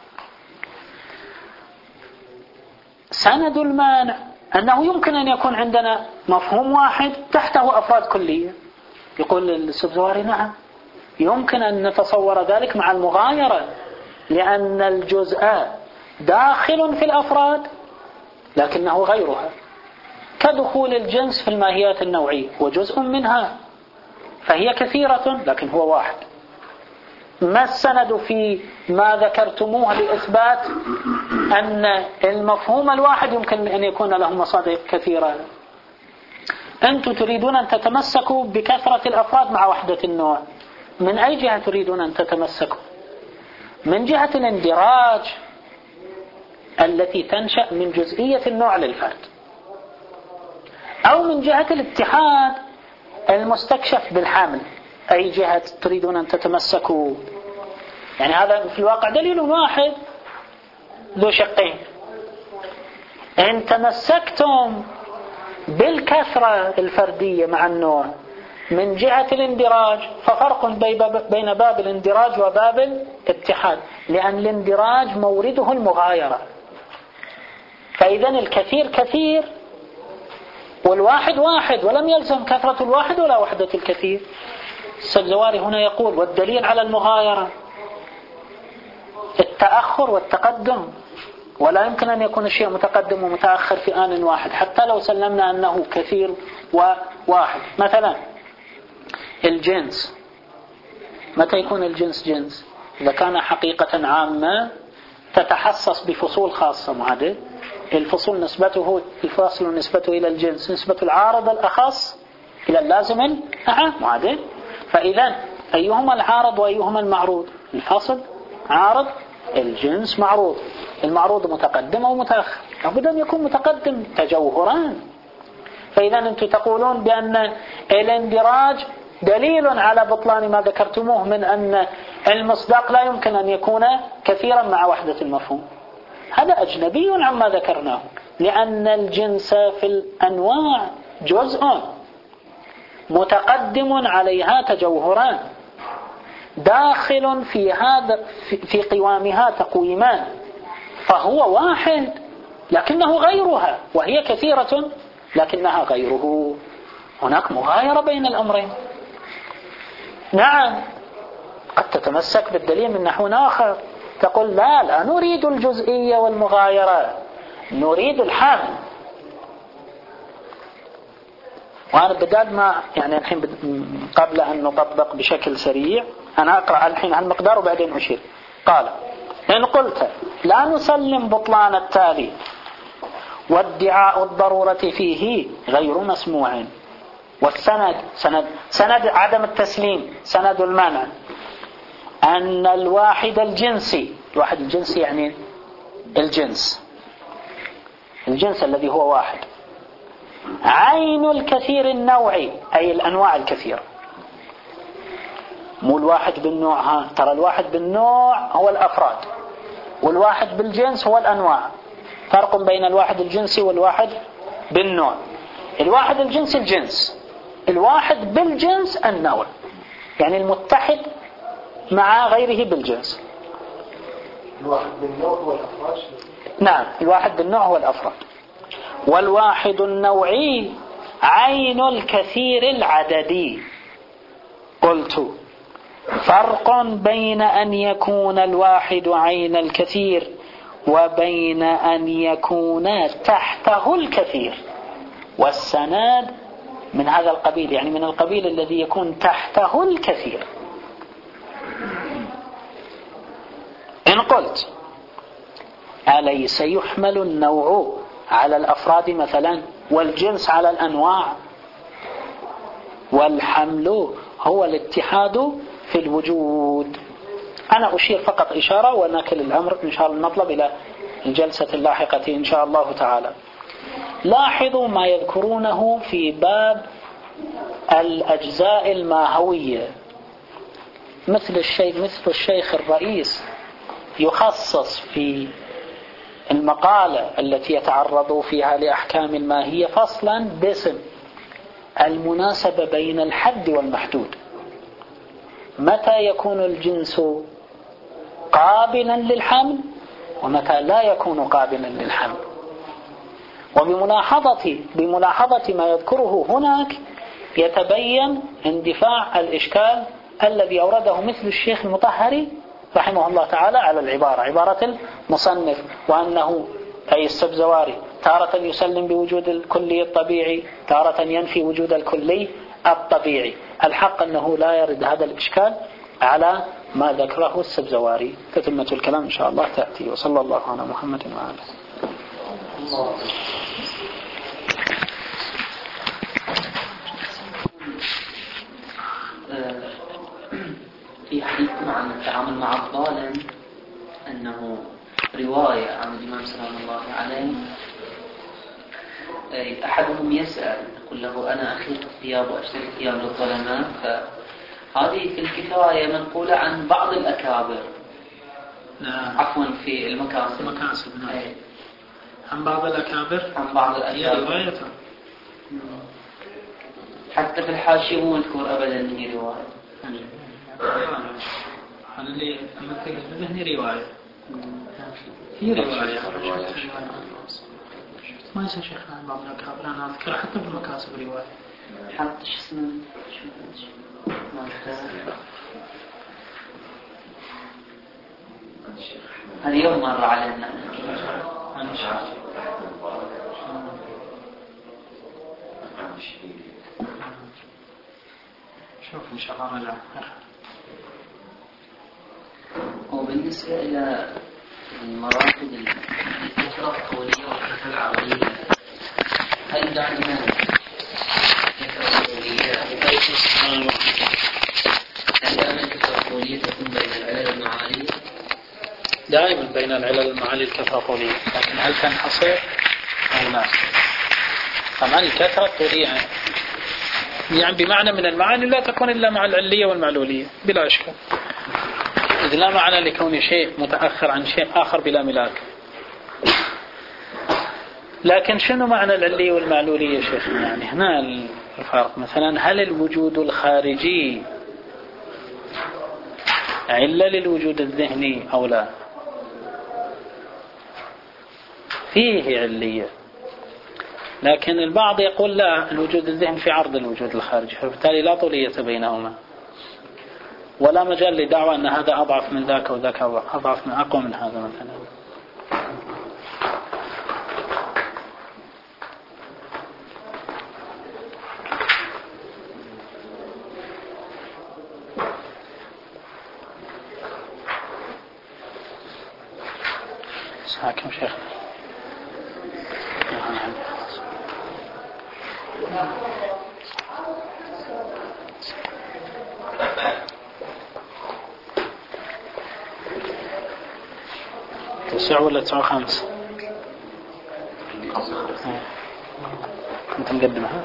[SPEAKER 1] سند المانع أنه يمكن أن يكون عندنا مفهوم واحد تحته أفراد كلية. يقول السبزواري نعم يمكن أن نتصور ذلك مع المغايرة، لأن الجزء داخل في الأفراد لكنه غيرها، كدخول الجنس في الماهيات النوعية وجزء منها، فهي كثيرة لكن هو واحد. ما السند في ما ذكرتموه لإثبات أن المفهوم الواحد يمكن أن يكون له مصادر كثيرة؟ أنتم تريدون أن تتمسكوا بكثرة الأفراد مع وحدة النوع. من أي جهة تريدون أن تتمسكوا؟ من جهة الاندراج التي تنشأ من جزئية النوع للفرد، أو من جهة الاتحاد المستكشف بالحمل؟ أي جهة تريدون أن تتمسكوا؟ يعني هذا في الواقع دليل واحد ذو شقين. إن تمسكتم بالكثرة الفردية مع النوع من جهة الاندراج ففرق بين باب الاندراج وباب الاتحاد، لأن الاندراج مورده المغايرة، فإذا الكثير كثير والواحد واحد، ولم يلزم كثرة الواحد ولا وحدة الكثير. السبزواري هنا يقول والدليل على المغايرة التأخر والتقدم، ولا يمكن أن يكون الشيء متقدم ومتأخر في آن واحد حتى لو سلمنا أنه كثير وواحد. مثلا الجنس، متى يكون الجنس جنس؟ إذا كان حقيقة عامة تتحسس بفصول خاصة معدل، الفصول نسبته، الفاصل نسبته إلى الجنس نسبة العارض الأخص إلى اللازم الأعم معدل. فإذا أيهما العارض وأيهما المعروض؟ الفاصل عارض، الجنس معروض. المعروض متقدم أو متأخر، لابد أن يكون متقدم تجوهران. فإذا أنتم تقولون بأن الاندراج دليل على بطلان ما ذكرتموه من أن المصداق لا يمكن أن يكون كثيرا مع وحدة المفهوم. هذا أجنبي عما ذكرناه، لأن الجنس في الأنواع جزء متقدم عليها تجوهران، داخل في قوامها تقويمان، فهو واحد لكنه غيرها، وهي كثيرة لكنها غيره. هناك مغايرة بين الأمرين. نعم، قد تتمسك بالدليل من نحو آخر، تقول لا نريد الجزئية والمغايرة، نريد الحامل. وأنا بدال ما يعني الحين قبل أن نطبق بشكل سريع أنا أقرأ الحين عن المقدار وبعدين أشير. قال: إن قلت لا نسلم بطلان التالي وادعاء الضرورة فيه غير مسموع، والسند سند عدم التسليم، سند المانع، أن الواحد الجنسي، الواحد الجنسي يعني الجنس الذي هو واحد، عين الكثير النوعي أي الأنواع الكثيرة. مو الواحد بالنوع، ترى الواحد بالنوع هو الأفراد، والواحد بالجنس هو الأنواع. فرق بين الواحد الجنسي والواحد بالنوع. الواحد الجنسي الجنس، الواحد بالجنس النوع، يعني المتحد مع غيره بالجنس.
[SPEAKER 3] الواحد بالنوع هو الأفراد.
[SPEAKER 1] نعم، الواحد بالنوع هو الأفراد. والواحد النوعي عين الكثير العددي. قلت: فرق بين أن يكون الواحد عين الكثير وبين أن يكون تحته الكثير. والسند من هذا القبيل، يعني من القبيل الذي يكون تحته الكثير. إن قلت: أليس يحمل النوع على الأفراد مثلا والجنس على الأنواع، والحمل هو الاتحاد في الوجود. أنا أشير فقط إشارة ونكل الأمر إن شاء الله نطلب إلى الجلسة اللاحقة إن شاء الله تعالى. لاحظوا ما يذكرونه في باب الأجزاء الماهوية، مثل الشيخ الرئيس يخصص في المقالة التي يتعرض فيها لأحكام الماهية فصلا باسم المناسبة بين الحد والمحدود. متى يكون الجنس قابلا للحمل ومتى لا يكون قابلا للحمل. وبملاحظة ما يذكره هناك يتبين اندفاع الإشكال الذي أورده مثل الشيخ المطهري رحمه الله تعالى على عبارة المصنف، وأنه أي السبزواري تارة يسلم بوجود الكلي الطبيعي، تارة ينفي وجود الكلي الطبيعي. الحق أنه لا يرد هذا الإشكال على ما ذكره السبزواري. تتمة الكلام إن شاء الله تأتي. وصلى الله على محمد وعلى
[SPEAKER 2] في حديثنا عن التعامل مع الظالم أنه رواية عن الإمام سلام الله عليه، أحدهم يسأل يقول له: أنا أخلق الثياب وأشتري الثياب للظلماء. فهذه في الكفاية منقولة عن بعض الأكابر.
[SPEAKER 1] نعم.
[SPEAKER 2] عفوا في المكاسب.
[SPEAKER 1] نعم. عن بعض الأكابر.
[SPEAKER 2] هي
[SPEAKER 1] روايته.
[SPEAKER 2] حتى في الحاشية مو مذكور أبدا أن هي رواية.
[SPEAKER 1] هذا اللي أمثل بذهني رواية. هي رواية. ما يصير شيخنا عن بعض الأكابر، أنا أذكر حتى في المكاسب رواية.
[SPEAKER 2] حتى شو اسمه ما هذا يوم مر علينا.
[SPEAKER 1] شوف إن شاء الله رجع.
[SPEAKER 2] وبالنسبة إلى المراحل الكثرة القولية والكثرة العرضية، هل دعنا الكثرة القولية هل دعنا الكثرة القولية تكون بين العلل المعالية
[SPEAKER 1] دائما بين العلل المعاني الكثرة طولية، لكن هل تنحصر أو لا؟ طبعا الكثرة الطولية يعني بمعنى من المعاني لا تكون إلا مع العلية والمعلولية بلا إشكال، إذ لا معنى لكون شيء متأخر عن شيء آخر بلا ملاك. لكن شنو معنى العلية والمعلولية يا شيخ؟ يعني هنا الفرق. مثلا هل الوجود الخارجي علة للوجود الذهني أو لا؟ فيه علية، لكن البعض يقول لا، الوجود الذهني في عرض الوجود الخارجي، فبالتالي لا طولية بينهما، ولا مجال لدعوة أن هذا أضعف من ذاك وذاك أضعف من أقوى من هذا مثلا. حاكم شيخ تسع ولا 9:05 كنت مقدمها.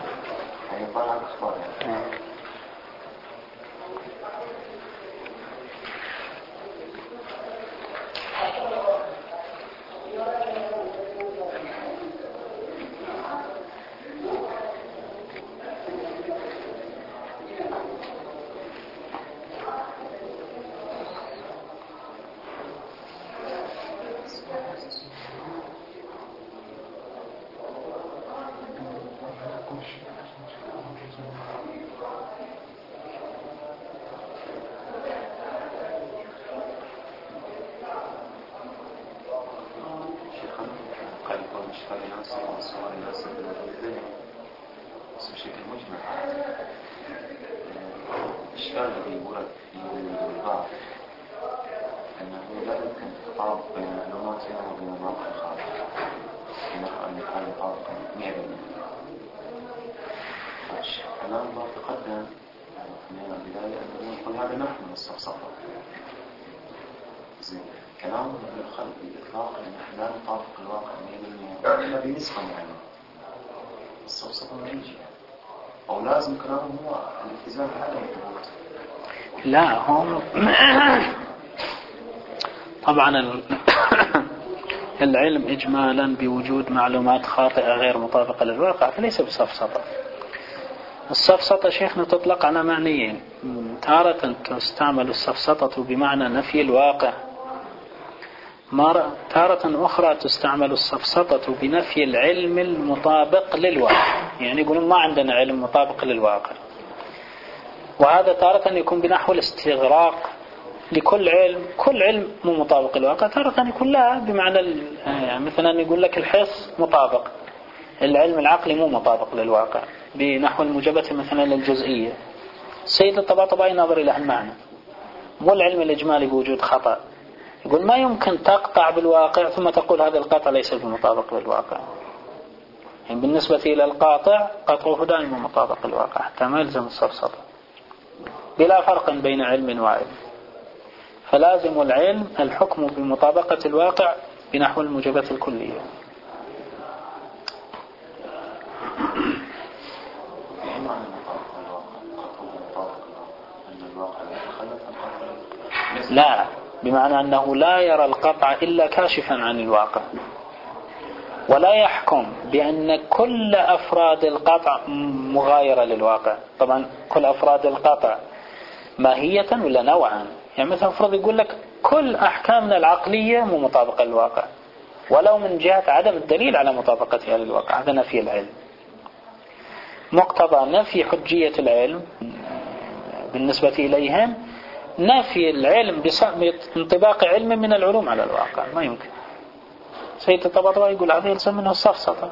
[SPEAKER 4] كلام الخلق بالإطلاق أن احنا لا نطابق الواقع 100% إلا بنسبة معينة. الصفصفة ما يجي أو لازم كلامه هو الالتزام بعدم الثبوت.
[SPEAKER 1] لا هم طبعا العلم إجمالا بوجود معلومات خاطئة غير مطابقة للواقع فليس بسفسطة. السفسطة شيخنا تطلق على معنيين، تارة تستعمل السفسطة بمعنى نفي الواقع، تارة أخرى تستعمل السفسطة بنفي العلم المطابق للواقع، يعني يقولون ما عندنا علم مطابق للواقع، وهذا تارة يكون بنحو الاستغراق لكل علم، كل علم مو مطابق للواقع، تارة يكون لا بمعنى يعني مثلا يقول لك الحس مطابق، العلم العقلي مو مطابق للواقع بنحو الموجبة مثلا للجزئية. السيد الطباطبائي نظر إلى المعنى، مو العلم الإجمالي بوجود خطأ، يقول ما يمكن تقطع بالواقع ثم تقول هذا القطع ليس بمطابق للواقع، يعني بالنسبة إلى القاطع قطعه دائما مطابق للواقع حتى ما يلزم السفسطة، بلا فرق بين علم وعلم، فلازم العلم الحكم بمطابقة الواقع بنحو الموجبات الكلية. لا، بمعنى أنه لا يرى القطع إلا كاشفا عن الواقع، ولا يحكم بأن كل أفراد القطع مغايرة للواقع. طبعا كل أفراد القطع ماهية ولا نوعا، يعني مثلا فرض يقول لك كل أحكامنا العقلية مو مطابقة للواقع ولو من جهة عدم الدليل على مطابقتها للواقع، هذا نفي العلم. مقتضى نفي حجية العلم بالنسبة إليهم نفي العلم بانطباق علم من العلوم على الواقع، ما يمكن. سيد الطباطبائي يقول هذا يلزم منه السفسطة،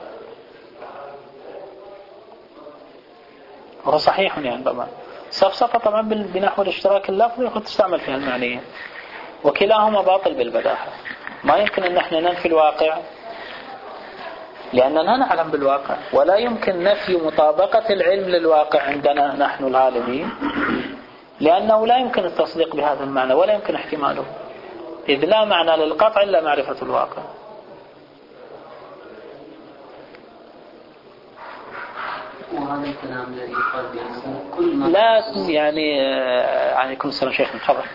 [SPEAKER 1] وهو صحيح يعني طبعا. السفسطة طبعا بنحو الاشتراك اللفظي يخد تستعمل فيها المعنية، وكلاهما باطل بالبداهة. ما يمكن أن احنا ننفي الواقع لأننا نعلم بالواقع، ولا يمكن نفي مطابقة العلم للواقع عندنا نحن العالمين، لأنه لا يمكن التصديق بهذا المعنى ولا يمكن احتماله. إذ لا معنى للقطع إلا معرفة الواقع.
[SPEAKER 2] وهذا الكلام الذي يقال بأنه كل ما
[SPEAKER 1] لا يعني عليكم السلام شيخ تفضل.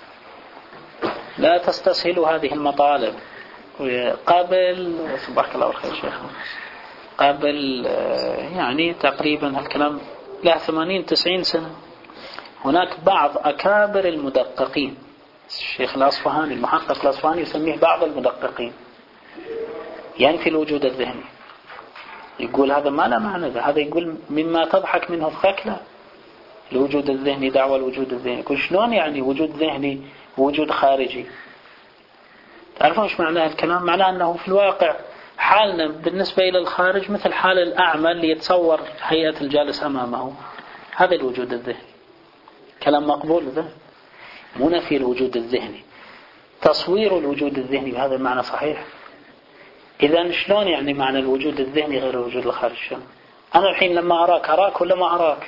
[SPEAKER 1] لا تستسهلوا هذه المطالب. قبل صباحك الله بالخير شيخ، قبل يعني تقريبا هالكلام له 80-90 سنة هناك بعض أكابر المدققين، الشيخ الأصفهاني المحقق الأصفهاني يسميه بعض المدققين، ينفي الوجود الذهني، يقول هذا ما له معنى، هذا يقول مما تضحك منه الثكلة الوجود الذهني، دعوة الوجود الذهني. يقول شلون يعني وجود ذهني ووجود خارجي؟ تعرفون ايش معناه الكلام؟ معناه أنه في الواقع حالنا بالنسبة إلى الخارج مثل حال الأعمى اللي يتصور هيئة الجالس أمامه، هذا الوجود الذهني. كلام مقبول ذا، مو نفي الوجود الذهني، تصوير الوجود الذهني بهذا المعنى صحيح. إذا شلون يعني معنى الوجود الذهني غير الوجود الخارجي؟ أنا الحين لما أراك ولا ما أراك؟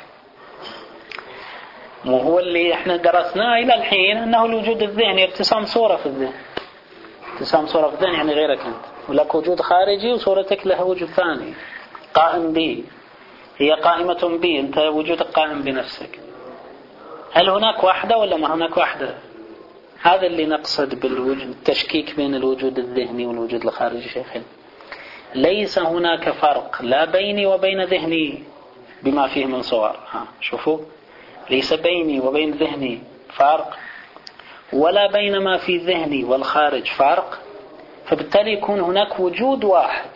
[SPEAKER 1] مو هو اللي احنا درسناه إلى الحين أنه الوجود الذهني ارتسام صورة في الذهن، ارتسام صورة في الذهن يعني غيرك أنت، ولك وجود خارجي وصورتك لها وجود ثاني قائم بي، هي قائمة بي، أنت وجودك قائم بنفسك. هل هناك واحدة ولا ما هناك واحدة؟ هذا اللي نقصد بالوجود، التشكيك بين الوجود الذهني والوجود الخارجي شيخنا. ليس هناك فرق لا بيني وبين ذهني بما فيه من صور، شوفوا، ليس بيني وبين ذهني فرق، ولا بين ما في ذهني والخارج فرق، فبالتالي يكون هناك وجود واحد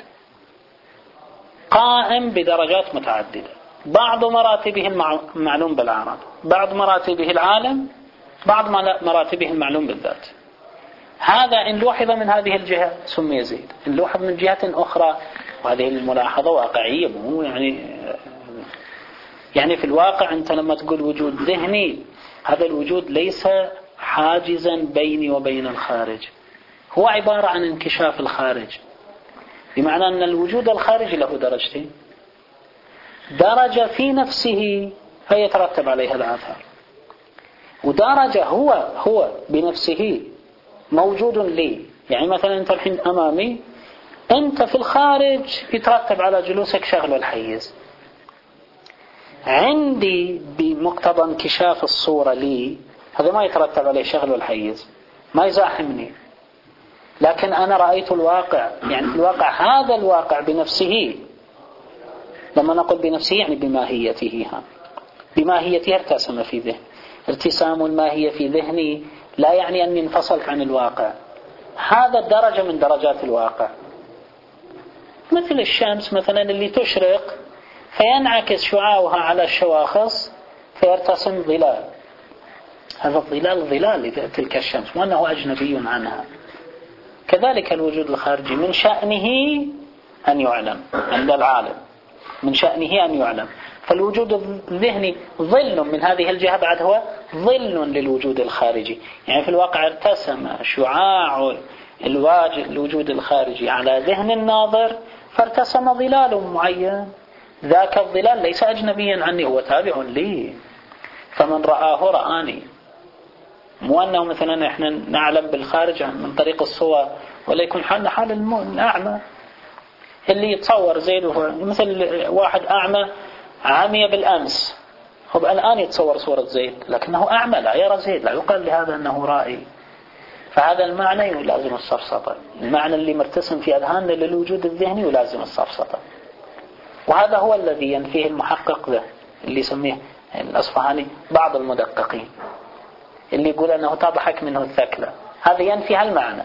[SPEAKER 1] قائم بدرجات متعددة، بعض مراتبه معلوم بالعرض، بعض مراتبه العالم، بعض مراتبه المعلوم بالذات. هذا إن لوحظ من هذه الجهة سمي زيد، إن لوحظ من جهة أخرى، وهذه الملاحظة واقعية، مو يعني في الواقع أنت لما تقول وجود ذهني، هذا الوجود ليس حاجزا بيني وبين الخارج، هو عبارة عن انكشاف الخارج، بمعنى أن الوجود الخارجي له درجتين، درجة في نفسه فيترتب عليها الآثار، ودرجة هو بنفسه موجود لي. يعني مثلا أنت الحين أمامي، أنت في الخارج يترتب على جلوسك شغل والحيز، عندي بمقتضى انكشاف الصورة لي هذا ما يترتب عليه شغل والحيز، ما يزاحمني، لكن أنا رأيت الواقع، يعني في الواقع هذا الواقع بنفسه، لما نقول بنفسه يعني بماهيته، بماهيته ارتسم في ذهن. ارتسام الماهية في ذهني لا يعني أني انفصلت عن الواقع، هذا درجة من درجات الواقع. مثل الشمس مثلا اللي تشرق فينعكس شعاعها على الشواخص فيرتسم ظلال، هذا الظلال ظلال تلك الشمس وأنه أجنبي عنها. كذلك الوجود الخارجي من شأنه أن يعلم عند العالم، من شأنه أن يعلم. فالوجود الذهني ظل من هذه الجهة، بعد هو ظل للوجود الخارجي، يعني في الواقع ارتسم شعاع الوجود الخارجي على ذهن الناظر فارتسم ظلال معين، ذاك الظلال ليس أجنبيا عني، هو تابع لي، فمن رآه رآني. مو أنه مثلا إحنا نعلم بالخارج من طريق الصور، ولا يكون حالنا حال الأعمى اللي يتصور زيد، وهو مثل واحد أعمى عامية بالأمس، هو الآن يتصور صورة زيد لكنه أعمى لا يرى زيد، لا يقال لهذا أنه رائي. فهذا المعنى يلازم السفسطة، المعنى اللي مرتسم في أذهاننا للوجود الذهني يلازم السفسطة، وهذا هو الذي ينفيه المحقق ذا اللي يسميه الأصفهاني بعض المدققين، اللي يقول أنه تضحك منه الثكلة، هذا ينفي هالمعنى،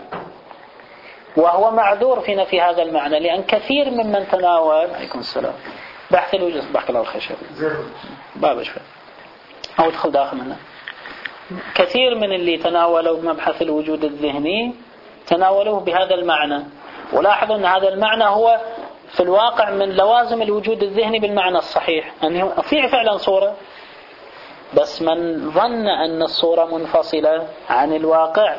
[SPEAKER 1] وهو معذور في نفي هذا المعنى، لأن كثير ممن تناول عليكم السلام بحث الوجود، بحث الله الخير بابا شوي أو ادخل داخل منه، كثير من اللي تناولوا مبحث الوجود الذهني تناولوه بهذا المعنى، ولاحظوا أن هذا المعنى هو في الواقع من لوازم الوجود الذهني بالمعنى الصحيح، أنه في فعلا صورة، بس من ظن أن الصورة منفصلة عن الواقع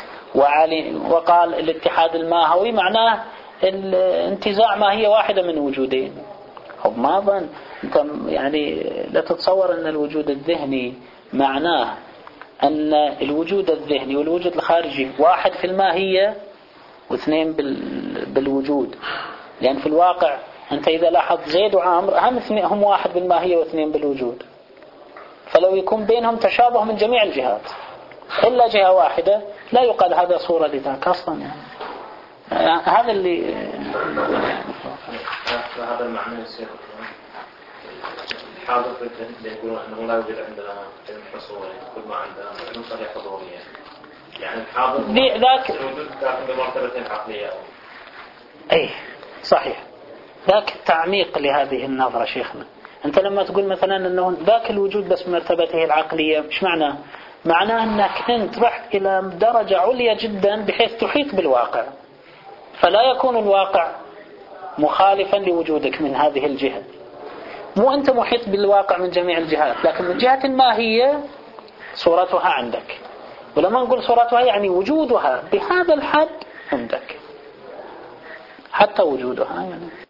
[SPEAKER 1] وقال الاتحاد الماهوي معناه الانتزاع ماهية واحدة من وجودين، هو ما ظن أنت يعني لا تتصور أن الوجود الذهني معناه أن الوجود الذهني والوجود الخارجي واحد في الماهية واثنين بالوجود. لأن في الواقع أنت إذا لاحظ زيد وعامر هم واحد بالماهية واثنين بالوجود، فلو يكون بينهم تشابه من جميع الجهات إلا جهة واحدة لا يقال هذا صورة لذاك أصلا. يعني هذا اللي
[SPEAKER 5] هذا المعنى يصير الحاضر في الذهن يقولون أنه لا يوجد عندنا علم حصول، كل ما عندنا علم صريح حضورية، يعني الحاضر
[SPEAKER 1] ذاك
[SPEAKER 5] الوجود لكن بمرتبة عقلية.
[SPEAKER 1] أي صحيح، ذاك تعميق لهذه النظرة شيخنا. أنت لما تقول مثلا أنه ذاك الوجود بس بمرتبته العقلية، مش معناه؟ معناه أنك أنت رحت إلى درجة عليا جدا بحيث تحيط بالواقع، فلا يكون الواقع مخالفا لوجودك من هذه الجهة. مو أنت محيط بالواقع من جميع الجهات، لكن من جهة ما هي صورتها عندك. ولما نقول صورتها يعني وجودها بهذا الحد عندك، حتى وجودها يعني